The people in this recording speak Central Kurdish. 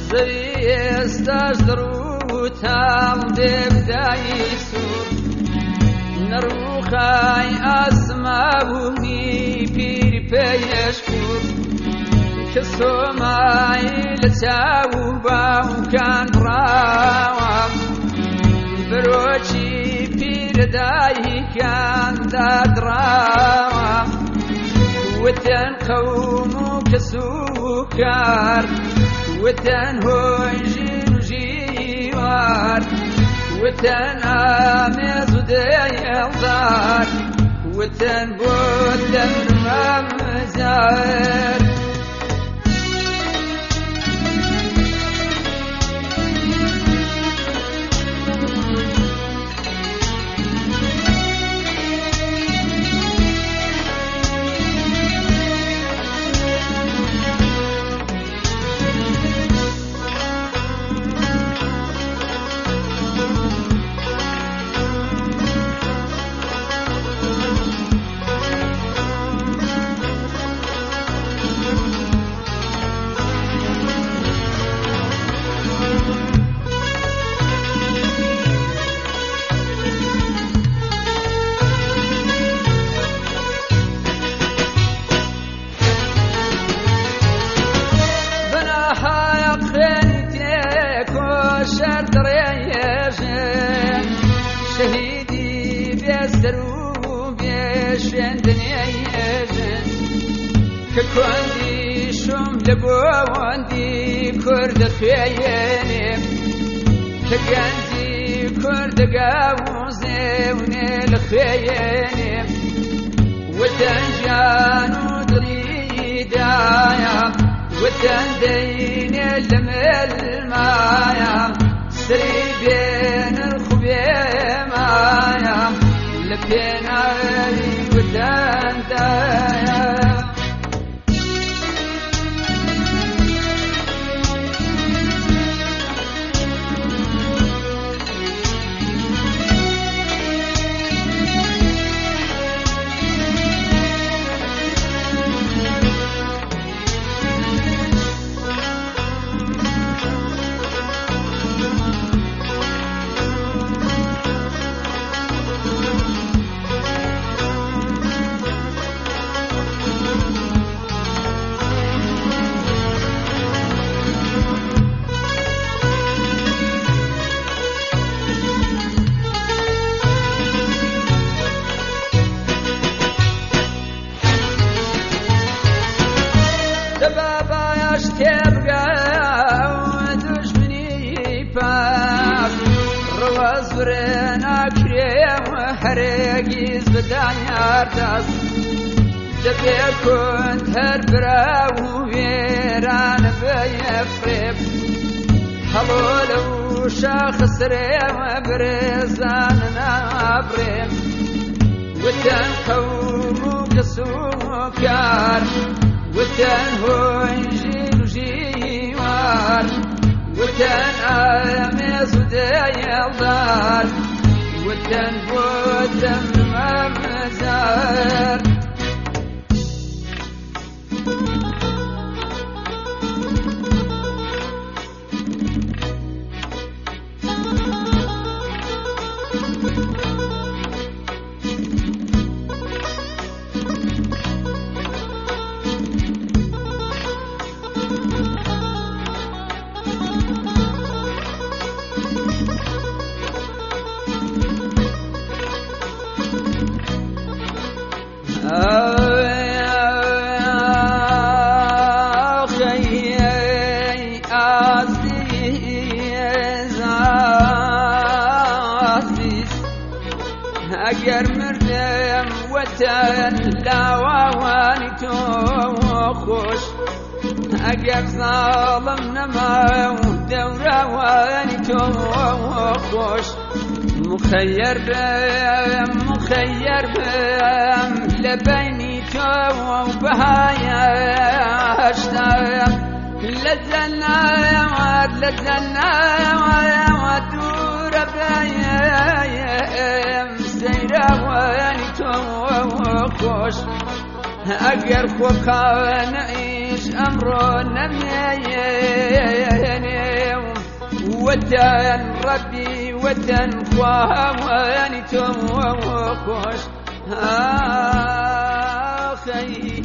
زي استجدروا تام دبداي سور نروخاي أسماوني بير بيشكور كسوماي لتاوبا وكان براوام بروشي بير داي كان دادراوام وتن قوم كسوكار وتن هوجين جيوار وتن آمز وديالدار وتن بودن ممزار شهيدي بيسترو بيشن دنياجن ككوندي شم لبواندي كرد خياني كجنزي كرد قاوزي ونيل خياني وتنجانو دريدايا وتندين المايا سري بين الخبيمايا لبين علي وداندايا تبقى ودشمني باس روازبرنا كريم وحريقيز بدانيار داس دبي كنت هربرا وفيران بيفريب حلول وشاخص ريم بريزان نابريم وتن قوم كسوكار وتن هوجين جيوار وتن آمز وديالدار وتن بودن ممزار أجر مردم وتن لا واني توخش أجر ظالم نما ودورة واني توخش مخير بم لبيني تو وبهايا اشتاق لزلنا ودور بيا سيرا واني توخش أجر خوكا نعيش أمرنا مياني وتن ربي وتن خواني توم وخوش